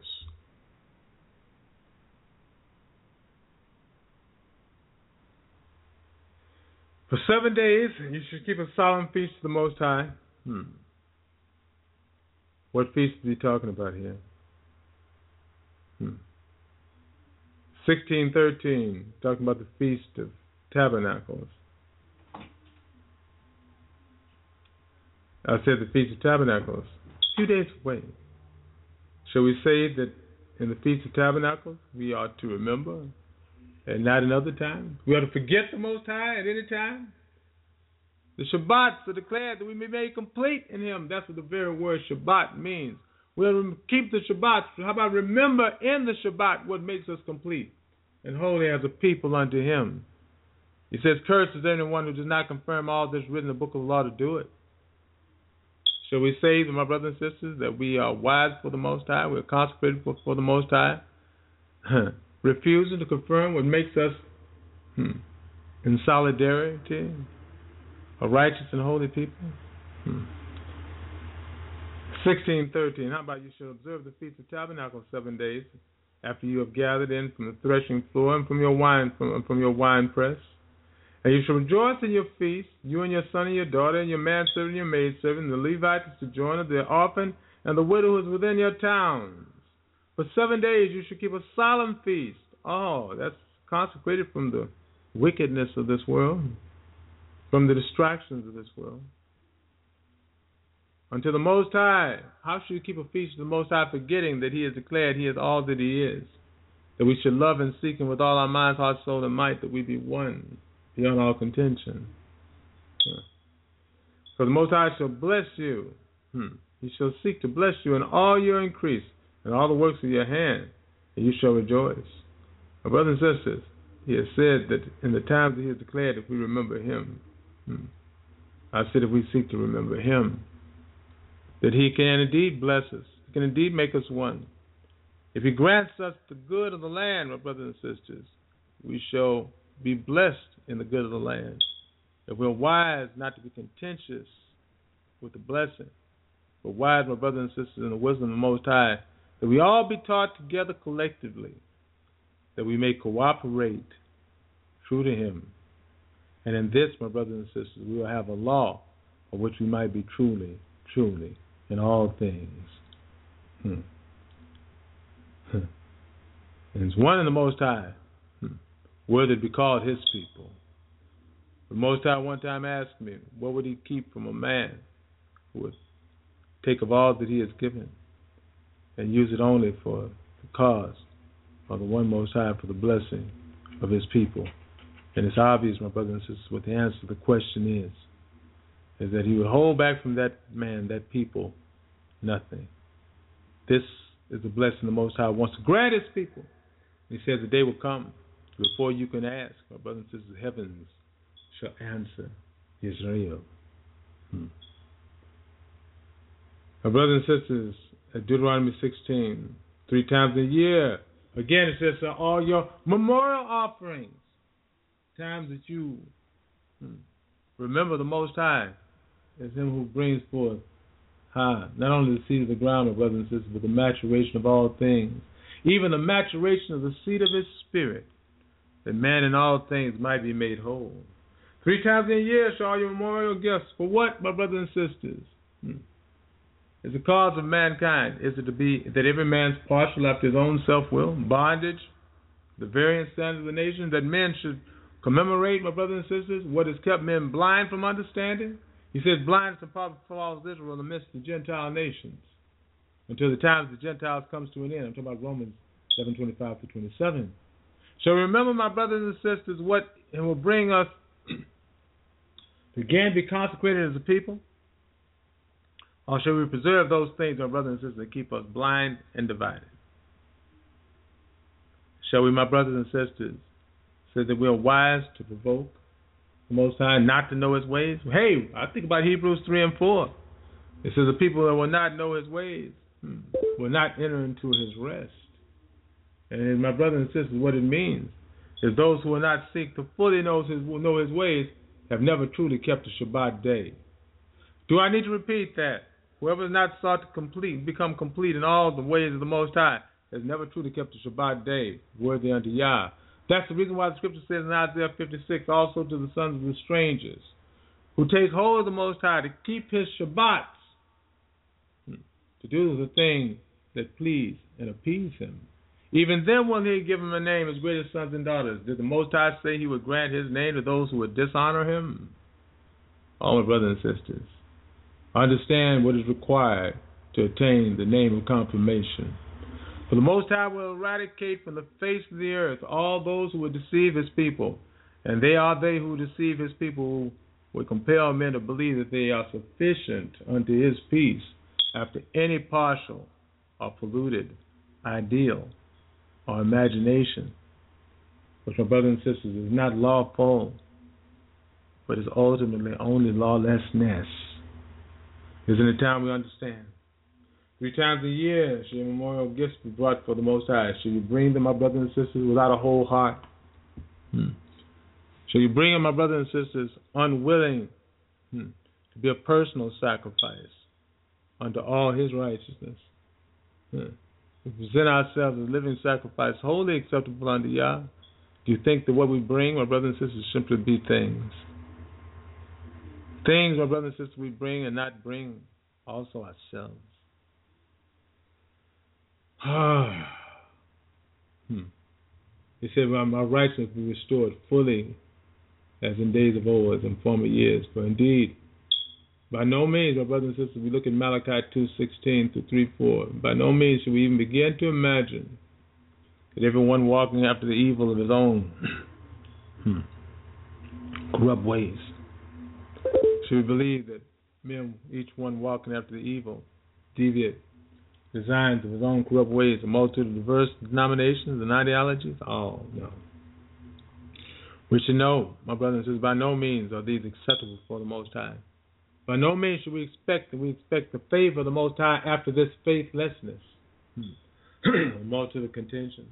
For 7 days you should keep a solemn feast to the Most High. What feast is he talking about here? 16:13, talking about the Feast of Tabernacles. I said the Feast of Tabernacles, a few days away. Shall we say that in the Feast of Tabernacles we ought to remember and not another time? We ought to forget the Most High at any time? The Shabbats are declared that we may be made complete in him. That's what the very word Shabbat means. We'll keep the Shabbats. How about remember in the Shabbat what makes us complete and holy as a people unto him? He says, cursed is anyone who does not confirm all that's written in the book of the law to do it. Shall we say, my brothers and sisters, that we are wise for the Most High, we are consecrated for the Most High, refusing to confirm what makes us in solidarity a righteous and holy people? 16:13. How about you shall observe the Feast of Tabernacles 7 days after you have gathered in from the threshing floor and from your wine press. And you shall rejoice in your feast, you and your son and your daughter, and your manservant and your maidservant, and the Levite, the sojourner, the orphan, and the widow who is within your towns. For 7 days you shall keep a solemn feast. Oh, that's consecrated from the wickedness of this world, from the distractions of this world. Unto the Most High. How should you keep a feast to the Most High, forgetting that He has declared He is all that He is? That we should love and seek Him with all our minds, heart, soul, and might, that we be one beyond all contention. For the Most High shall bless you. He shall seek to bless you in all your increase and all the works of your hand, and you shall rejoice. My brothers and sisters, He has said that in the times that He has declared, if we remember Him, I said if we seek to remember Him, that He can indeed bless us. He can indeed make us one. If He grants us the good of the land, my brothers and sisters, we shall be blessed in the good of the land. If we're wise not to be contentious with the blessing, but wise, my brothers and sisters, in the wisdom of the Most High, that we all be taught together collectively, that we may cooperate true to Him. And in this, my brothers and sisters, we will have a law of which we might be truly in all things. And it's one in the Most High, worthy to be called His people. The Most High one time asked me, what would He keep from a man who would take of all that He has given and use it only for the cause of the one Most High, for the blessing of His people? And it's obvious, my brothers and sisters, what the answer to the question is that He would hold back from that man, that people, nothing. This is the blessing the Most High wants to grant His people. He says the day will come before you can ask, my brothers and sisters, heavens shall answer Israel. My brothers and sisters, at Deuteronomy 16, 3 times a year, again it says, all your memorial offerings, times that you remember the Most High as Him who brings forth not only the seed of the ground, my brothers and sisters, but the maturation of all things, even the maturation of the seed of His Spirit, that man in all things might be made whole. 3 times a year shall all your memorial gifts. For what, my brothers and sisters? Is the cause of mankind? Is it to be that every man's partial after his own self-will, bondage, the variant standards of the nation, that men should commemorate, my brothers and sisters, what has kept men blind from understanding? He says, blindness and power follows Israel in the midst of the Gentile nations, until the times of the Gentiles comes to an end. I'm talking about Romans 7:25-27. So remember, my brothers and sisters, what it will bring us to again be consecrated as a people? Or shall we preserve those things, my brothers and sisters, that keep us blind and divided? Shall we, my brothers and sisters, say that we are wise to provoke the Most High not to know His ways? Hey, I think about Hebrews 3 and 4. It says the people that will not know His ways will not enter into His rest. And my brothers and sisters, what it means is those who will not seek to fully know His ways have never truly kept the Shabbat day. Do I need to repeat that? Whoever has not sought to become complete in all the ways of the Most High has never truly kept the Shabbat day worthy unto Yah. That's the reason why the Scripture says in Isaiah 56, also to the sons of the strangers, who take hold of the Most High to keep His Shabbats, to do the thing that please and appease Him. Even then will He give them a name as great as sons and daughters. Did the Most High say He would grant His name to those who would dishonor Him? Oh, my brothers and sisters, understand what is required to attain the name of confirmation. For the Most High will eradicate from the face of the earth all those who would deceive His people. And they are they who deceive His people, who would compel men to believe that they are sufficient unto His peace after any partial or polluted ideal or imagination, which, my brothers and sisters, is not lawful but is ultimately only lawlessness. It's in the time we understand. 3 times a year shall your memorial gifts be brought for the Most High. Shall you bring them, my brothers and sisters, without a whole heart? Shall you bring them, my brothers and sisters, unwilling to be a personal sacrifice unto all His righteousness? We present ourselves as living sacrifice, wholly acceptable unto Yah. Do you think that what we bring, my brothers and sisters, simply be things? Things, my brothers and sisters, we bring and not bring also ourselves. He said, well, my righteousness will be restored fully as in days of old, as in former years. For indeed, by no means, my brothers and sisters, we look at Malachi 2:16 through 3:4. By no means should we even begin to imagine that everyone walking after the evil of his own corrupt ways. Should we believe that men, each one walking after the evil, deviate designs of his own corrupt ways, a multitude of diverse denominations and ideologies? Oh, no. We should know, my brothers and sisters, by no means are these acceptable for the Most High. By no means should we expect the favor of the Most High after this faithlessness. A multitude of contentions.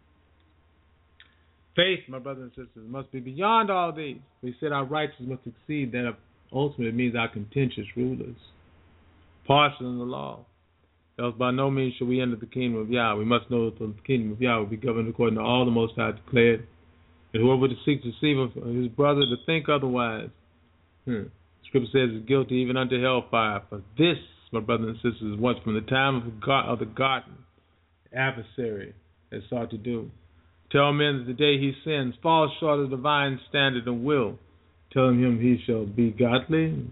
Faith, my brothers and sisters, must be beyond all these. We said our righteousness must exceed that of ultimately means our contentious rulers, partial in the law. Else by no means shall we enter the kingdom of Yah. We must know that the kingdom of Yah will be governed according to all the Most High declared. And whoever seeks to deceive his brother to think otherwise, Scripture says is guilty even unto hellfire. For this, my brothers and sisters, is what from the time of the garden, the adversary has sought to do. Tell men that the day he sins falls short of the divine standard and will. Telling him he shall be godly.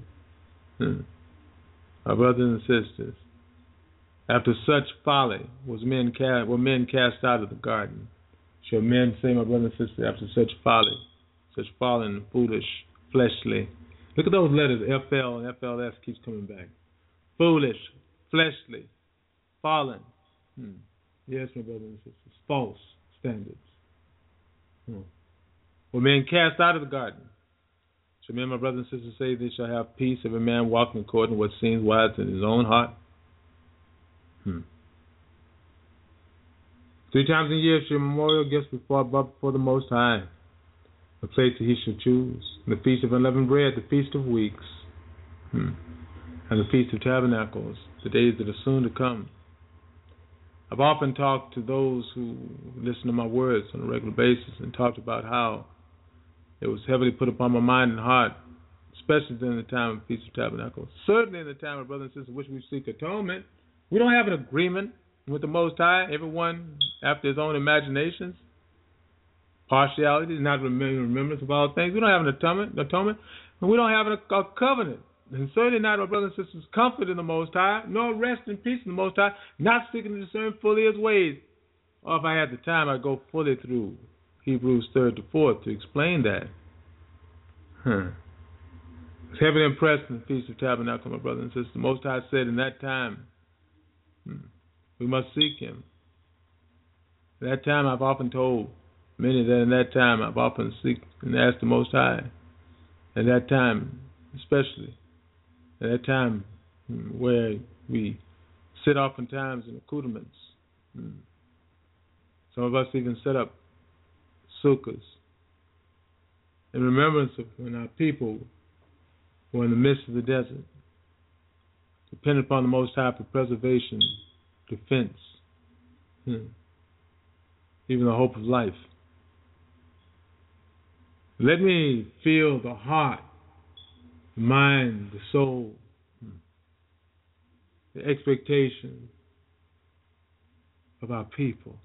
My brothers and sisters, after such folly were men cast out of the garden. Shall men say, my brothers and sisters, after such folly, such fallen, foolish, fleshly. Look at those letters, FL and FLS keeps coming back. Foolish, fleshly, fallen. Yes, my brothers and sisters, false standards. Were men cast out of the garden. Shall men, my brothers and sisters, say they shall have peace, every man walking according to what seems wise in his own heart? 3 times a year shall memorial gifts be brought before the Most High, a place that he shall choose. The Feast of Unleavened Bread, the Feast of Weeks, and the Feast of Tabernacles, the days that are soon to come. I've often talked to those who listen to my words on a regular basis and talked about how it was heavily put upon my mind and heart, especially during the time of the Feast of Tabernacles. Certainly in the time of brothers and sisters, which we seek atonement. We don't have an agreement with the Most High, everyone after his own imaginations, partiality, not remembrance of all things. We don't have an atonement, and we don't have a covenant. And certainly not, my brothers and sisters, comfort in the Most High, nor rest in peace in the Most High, not seeking to discern fully his ways. Or if I had the time, I'd go fully through Hebrews 3rd to 4th to explain that. It's heavily impressed in the Feast of Tabernacle, my brothers and sisters. The Most High said in that time, we must seek him. At that time, I've often told many that in that time, I've often seek and asked the Most High. At that time, especially, at that time where we sit oftentimes in accoutrements. Some of us even set up sukkahs in remembrance of when our people were in the midst of the desert, dependent upon the Most High for preservation, defense, even the hope of life. Let me feel the heart, the mind, the soul, the expectation of our people.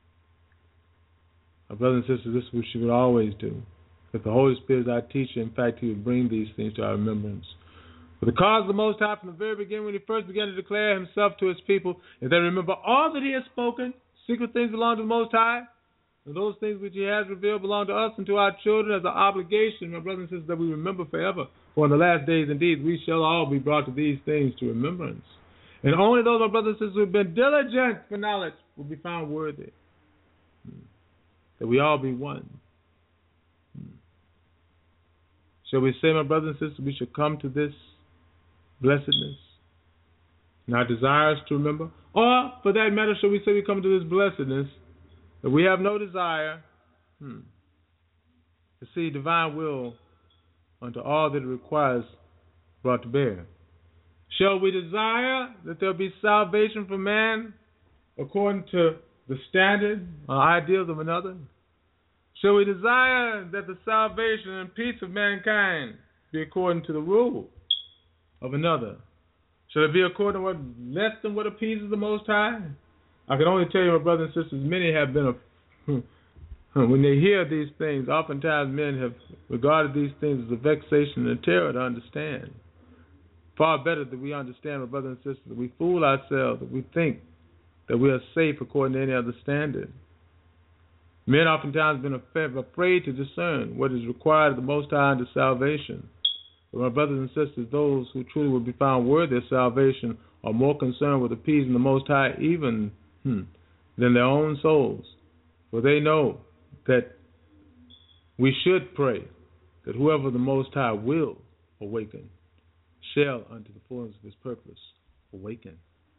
Our brothers and sisters, this is what she would always do. If the Holy Spirit is our teacher, in fact, he would bring these things to our remembrance. For the cause of the Most High from the very beginning, when he first began to declare himself to his people, if they remember all that he has spoken, secret things belong to the Most High, and those things which he has revealed belong to us and to our children as an obligation, my brothers and sisters, that we remember forever. For in the last days, indeed, we shall all be brought to these things to remembrance. And only those, my brothers and sisters, who have been diligent for knowledge will be found worthy. That we all be one. Shall we say, my brothers and sisters, we should come to this blessedness and our desires to remember? Or, for that matter, shall we say we come to this blessedness that we have no desire to see divine will unto all that it requires brought to bear? Shall we desire that there be salvation for man according to the standard or ideals of another? Shall we desire that the salvation and peace of mankind be according to the rule of another? Shall it be according to what less than what appeases the Most High? I can only tell you, my brothers and sisters, many have been, when they hear these things, oftentimes men have regarded these things as a vexation and a terror to understand. Far better that we understand, my brothers and sisters, that we fool ourselves, that we think that we are safe according to any other standard. Men oftentimes have been afraid to discern what is required of the Most High unto salvation. But my brothers and sisters, those who truly will be found worthy of salvation are more concerned with appeasing the Most High even than their own souls. For they know that we should pray that whoever the Most High will awaken shall unto the fullness of his purpose awaken.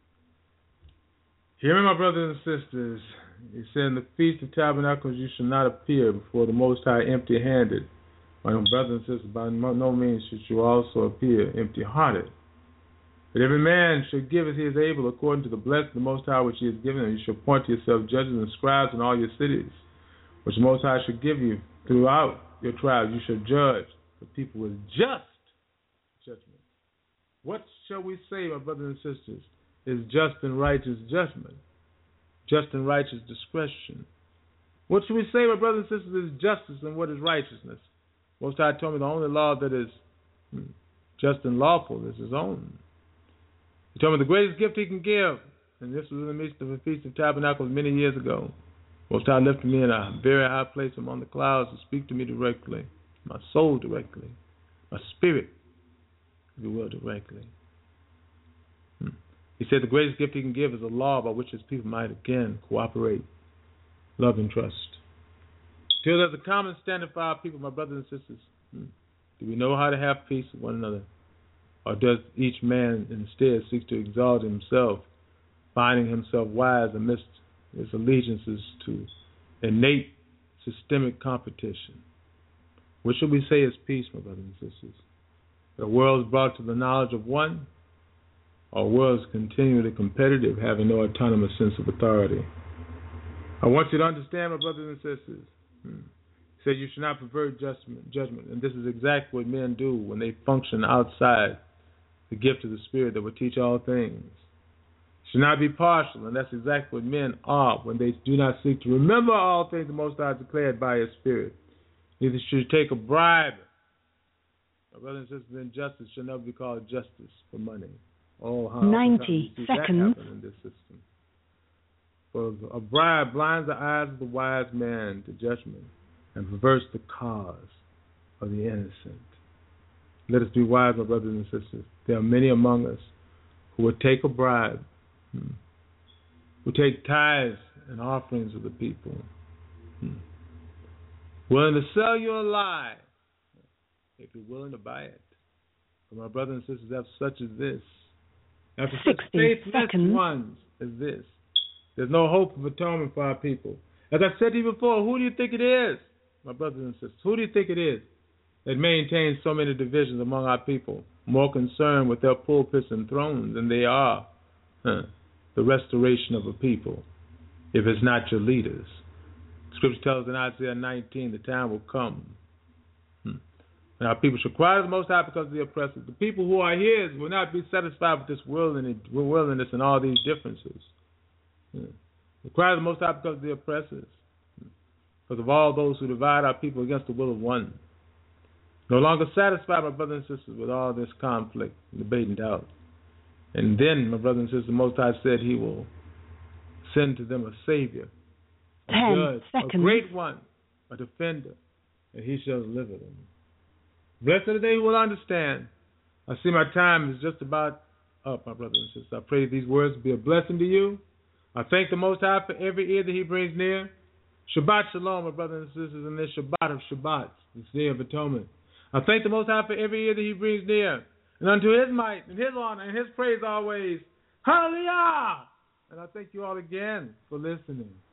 Hear me, my brothers and sisters. He said, in the Feast of Tabernacles you shall not appear before the Most High empty-handed. My brothers and sisters, by no means should you also appear empty-hearted. But every man should give as he is able according to the blessing of the Most High which he has given him. You shall appoint to yourself judges and scribes in all your cities, which the Most High should give you throughout your tribes. You shall judge the people with just judgment. What shall we say, my brothers and sisters, is just and righteous judgment, just and righteous discretion? What should we say, my brothers and sisters, is justice and what is righteousness? Most High told me the only law that is just and lawful is his own. He told me the greatest gift he can give, and this was in the midst of a Feast of Tabernacles many years ago. Most High lifted me in a very high place among the clouds to speak to me directly, my soul directly, my spirit, if you will, directly. He said the greatest gift he can give is a law by which his people might again cooperate, love, and trust. Till there's a common standard for our people, my brothers and sisters, do we know how to have peace with one another? Or does each man instead seek to exalt himself, finding himself wise amidst his allegiances to innate systemic competition? What should we say is peace, my brothers and sisters? The world is brought to the knowledge of one, or worlds continually competitive, having no autonomous sense of authority. I want you to understand, my brothers and sisters, he said you should not pervert judgment, and this is exactly what men do when they function outside the gift of the Spirit that will teach all things. Should not be partial, and that's exactly what men are when they do not seek to remember all things the Most High declared by his Spirit. Neither should you take a bribe. My brothers and sisters, injustice shall never be called justice for money. Oh, how 90 seconds. In this system. For a bribe blinds the eyes of the wise man to judgment and perverts the cause of the innocent. Let us be wise, my brothers and sisters. There are many among us who would take a bribe, who take tithes and offerings of the people, willing to sell you a lie if you're willing to buy it. But my brothers and sisters, after such as this, after such faithless ones as this, there's no hope of atonement for our people. As I said to you before, who do you think it is, my brothers and sisters? Who do you think it is that maintains so many divisions among our people, more concerned with their pulpits and thrones than they are the restoration of a people, if it's not your leaders? Scripture tells us in Isaiah 19, the time will come. And our people shall cry to the Most High because of the oppressors. The people who are his will not be satisfied with this worldliness and all these differences. They cry to the Most High because of the oppressors, because of all those who divide our people against the will of one. No longer satisfied, my brothers and sisters, with all this conflict, debate, and doubt. And then, my brothers and sisters, the Most High said he will send to them a Savior, a judge, a great one, a defender, and he shall deliver them. Blessed are they who will understand. I see my time is just about up, my brothers and sisters. I pray these words will be a blessing to you. I thank the Most High for every ear that he brings near. Shabbat Shalom, my brothers and sisters, in this Shabbat of Shabbats, this Day of Atonement. I thank the Most High for every ear that he brings near. And unto his might and his honor and his praise always. Hallelujah! And I thank you all again for listening.